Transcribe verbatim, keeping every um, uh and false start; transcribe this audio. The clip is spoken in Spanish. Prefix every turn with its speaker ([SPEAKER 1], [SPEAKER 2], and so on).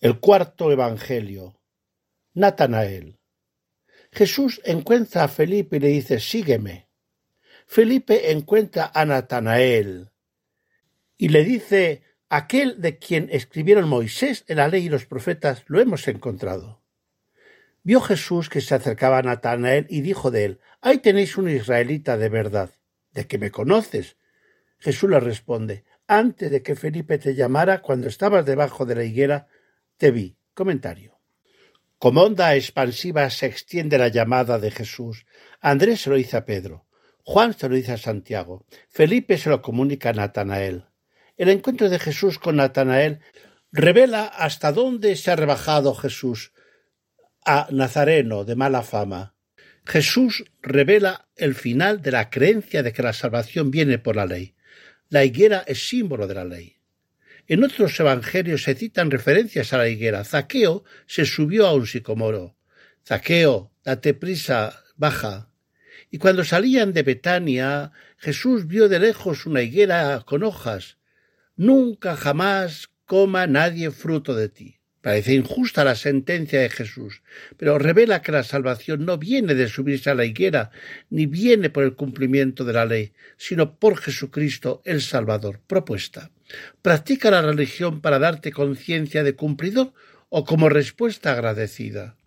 [SPEAKER 1] El cuarto evangelio. Natanael. Jesús encuentra a Felipe y le dice: sígueme. Felipe encuentra a Natanael y le dice: aquel de quien escribieron Moisés en la ley y los profetas lo hemos encontrado. Vio Jesús que se acercaba a Natanael y dijo de él: ahí tenéis un israelita de verdad. ¿De que me conoces? Jesús le responde: antes de que Felipe te llamara, cuando estabas debajo de la higuera, te vi. Comentario. Como onda expansiva se extiende la llamada de Jesús. Andrés se lo dice a Pedro, Juan se lo dice a Santiago, Felipe se lo comunica a Natanael. El encuentro de Jesús con Natanael revela hasta dónde se ha rebajado Jesús a Nazareno de mala fama. Jesús revela el final de la creencia de que la salvación viene por la ley. La higuera es símbolo de la ley. En otros evangelios se citan referencias a la higuera. Zaqueo se subió a un sicomoro. Zaqueo, date prisa, baja. Y cuando salían de Betania, Jesús vio de lejos una higuera con hojas. Nunca jamás coma nadie fruto de ti. Parece injusta la sentencia de Jesús, pero revela que la salvación no viene de subirse a la higuera, ni viene por el cumplimiento de la ley, sino por Jesucristo el Salvador. Propuesta: ¿practica la religión para darte conciencia de cumplidor o como respuesta agradecida?